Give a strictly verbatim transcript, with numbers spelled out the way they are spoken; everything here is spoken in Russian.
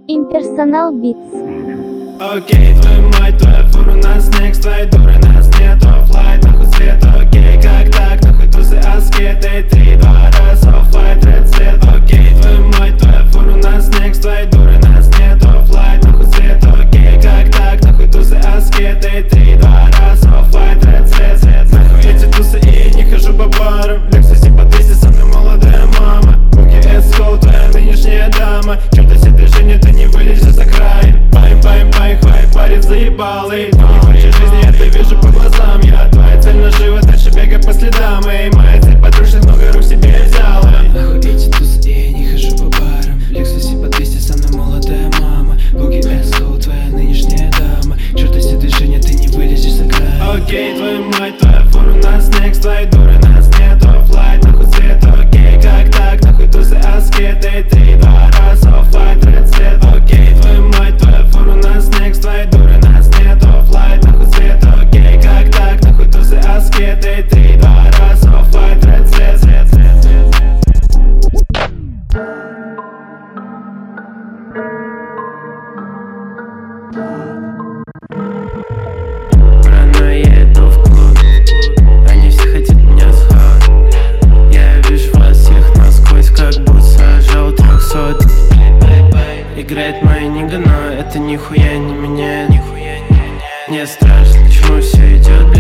Impersonal Beats. Окей, твою мать, твоя фура, у нас next, твои дуры, нас нет, оффлайн, нахуй свет, окей, как так, нахуй тусы, аскеты, три, два раз, оффлайн, ред свет, окей, твою мать, твоя фура, у нас next, твои дуры, нас нет, оффлайн, нахуй свет, окей, как так, нахуй тусы, аскеты, три, два раз, оффлайн, ред свет, свет, нахуй эти тусы, и не хожу по барам, Lexus по двести, со мной молодая мама, Буги эс-хоу, твоя нынешняя дама, черт, эти движения, ты не вылезешь за край. Паем, паем, паем, хвай, парень заебал. И ты не хочешь жизни, я это вижу по глазам. Я твоя цель нажива, дальше бегай по следам. И моя цель подружек, много рук себе взяла. Нахуй эти тусы, я не хожу по барам. Lexus по двести, со мной молодая мама. Буги эс-хоу, твоя нынешняя дама. Черт, эти движения, ты не вылезешь за край. Окей, твою мать, твоя фура, у нас next, твои дуры, нас нет, оффлайн, нахуй свет, окей, как так, нахуй тусы, аскеты, три, два раз, оффлайн, ред свет, окей, твою мать, твоя фура, у нас next, твои дуры, нас нет, оффлайн, нахуй свет, окей, как так, нахуй тусы, аскеты, три, два раз, оффлайн, ред свет, свет, свет, свет. Рано я иду в клуб, они все хотят меня схавать. Я вижу вас всех насквозь, как будто сажал трехсот. Играет моя нига, но это нихуя не меняет. Не страшно, чему все идет.